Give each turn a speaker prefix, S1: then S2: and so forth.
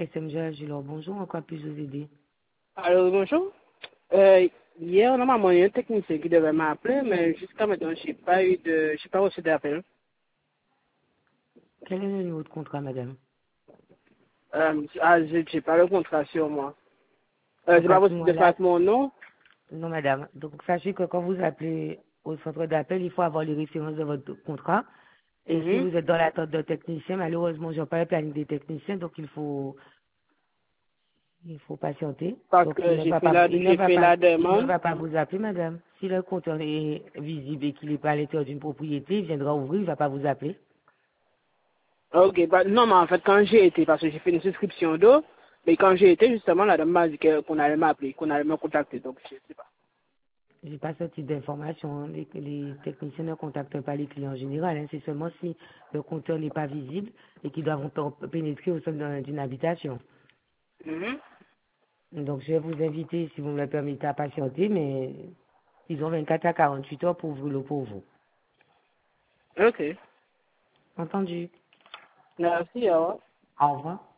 S1: SMG Gilor, bonjour, en quoi puis-je vous aider?
S2: Alors, bonjour. Hier, normalement, il y a un technicien qui devait m'appeler, mais jusqu'à maintenant, j'ai pas reçu d'appel.
S1: Quel est le numéro de contrat, madame?
S2: J'ai pas le contrat sur moi.
S1: Donc
S2: C'est
S1: à
S2: pas
S1: ce
S2: possible de
S1: moment-là,
S2: faire mon nom.
S1: non, madame. Donc sachez que quand vous appelez au centre d'appel, il faut avoir les références de votre contrat. Et si
S2: Mhm.
S1: vous êtes dans l'attente d'un technicien, malheureusement, je n'ai pas le planning des techniciens, donc il faut patienter.
S2: Parce
S1: Donc
S2: que j'ai fait la
S1: il ne
S2: demande.
S1: va pas vous appeler, madame. Si le compteur est visible et qu'il n'est pas à l'intérieur d'une propriété, il viendra ouvrir, il ne va pas vous appeler.
S2: Ok, non, mais en fait, quand j'ai été, parce que j'ai fait une souscription d'eau, mais quand j'ai été, justement, la dame m'a dit qu'on allait m'appeler, qu'on allait me contacter, donc je sais pas.
S1: J'ai pas ce type d'information, hein. Les techniciens ne contactent pas les clients en général, hein. C'est seulement si le compteur n'est pas visible et qu'ils doivent pénétrer au sein d'une habitation.
S2: Mhm.
S1: Donc, je vais vous inviter, si vous me le permettez, à patienter, mais ils ont 24 à 48 heures pour ouvrir le pour vous.
S2: Ok.
S1: Entendu.
S2: Merci, au revoir.
S1: Au revoir.